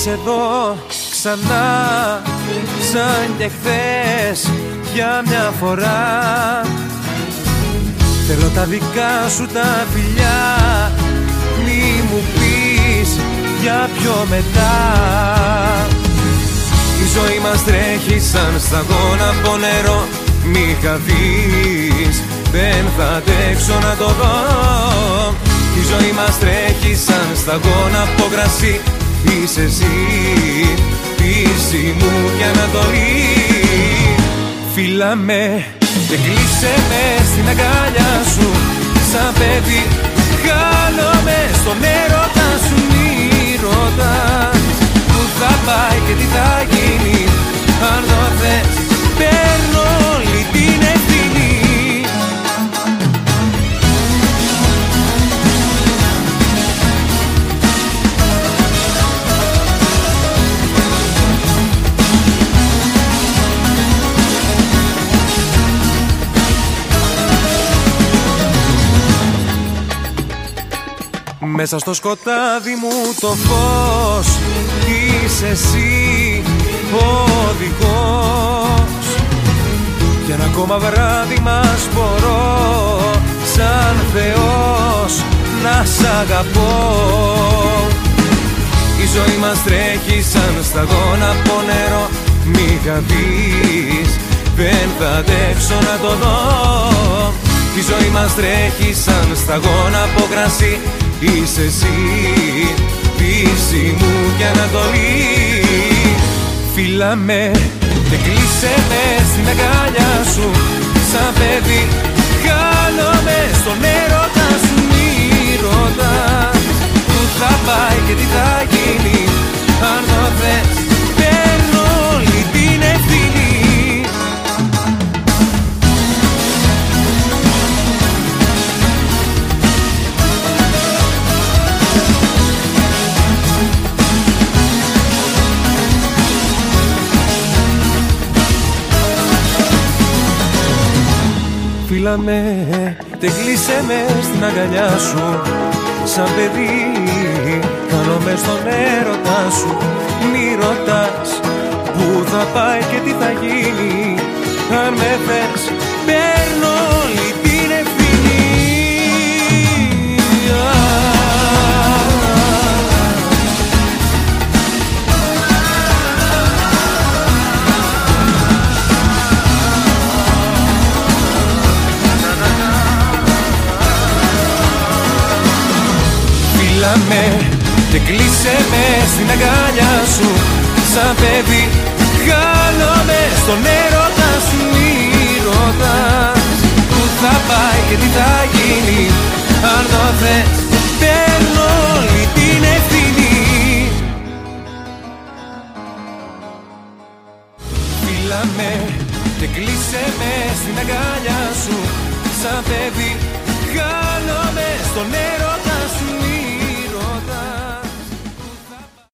σε δω ξανά σαν και χθες για μια φορά. Θέλω τα δικά σου τα φιλιά, μη μου πεις για πιο μετά. Η ζωή μας τρέχει σαν σταγόνα από νερό, μη χαθείς, δεν θα αντέξω να το δω. Η ζωή μας τρέχει σαν σταγόνα από κρασί, είσαι εσύ, δύση μου και ανατολή. Φίλα με και κλείσε με στην αγκάλια σου, σαν παιδί χάνομαι στον έρωτα σου. Μη ρωτάς που θα πάει και τι θα γίνει, αν το θες παίρνω όλη την ευθύνη. Μέσα στο σκοτάδι μου το φως, είσαι εσύ ο οδηγός. Για ένα ακόμα βράδυ μας μπορώ, σαν Θεός να σ' αγαπώ. Η ζωή μας τρέχει σαν σταγόνα από νερό, μη χαθείς, δεν θα αντέξω να το δω. Η ζωή μας τρέχει σαν σταγόνα από κρασί, είσαι εσύ, δύση μου και ανατολή. Φίλα με και κλείσε με στην αγκάλια σου, σαν παιδί χάνομαι στον έρωτα σου. Μη ρωτάς που θα πάει και τι θα γίνει, αν το θες παίρνω όλη την ευθύνη. Φίλα με και κλείσε με στην αγκαλιά σου, σαν παιδί χάνομαι στον έρωτα σου. Μη ρωτάς που θα πάει και τι θα γίνει, αν με θες παίρνω όλη την ευθύνη. Φίλα με και κλείσε με στην αγκάλια σου, σαν παιδί χάνομαι στον έρωτα σου. Μη ρωτάς που θα πάει και τι θα γίνει, αν το θες παίρνω όλη την ευθύνη. Φίλα με και κλείσε με στην αγκάλια σου, σαν παιδί χάνομαι στον έρωτα σου.